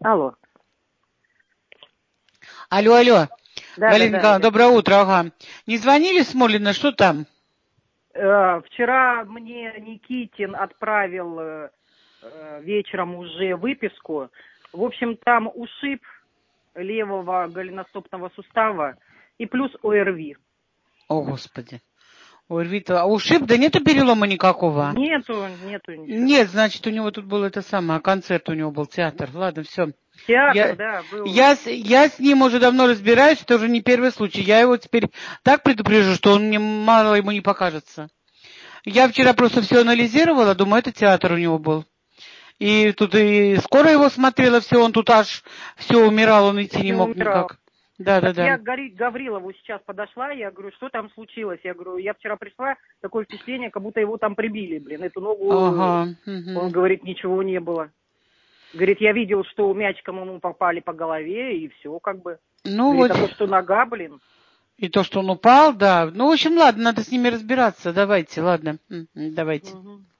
Алло. Алло. Да, Галина Николаевна, доброе утро, ага. Не звонили Смолина, что там? Вчера мне Никитин отправил вечером уже выписку. В общем, там ушиб левого голеностопного сустава и плюс ОРВИ. О, Господи. ОРВИ-то... А ушиб? Да нету перелома никакого? Нету ничего. Нет, значит, у него тут был это самое, концерт у него был, театр. Ладно, все. Театр, да, был. Я с ним уже давно разбираюсь, это уже не первый случай. Я его теперь так предупрежу, что он мне мало ему не покажется. Я вчера просто все анализировала, думаю, это театр у него был. И тут и скоро его смотрела, все, он тут аж все умирал, он идти не мог никак. Да. Я к Гаврилову сейчас подошла, я говорю, что там случилось? Я говорю, я вчера пришла, такое впечатление, как будто его там прибили, эту ногу. Ага. Он говорит, ничего не было. Говорит, я видел, что мячиком ему попали по голове, и все как бы. Ну говорит, вот. а то, что нога, И то, что он упал, да. Ну, в общем, ладно, надо с ними разбираться. Давайте, ладно. Давайте. Угу.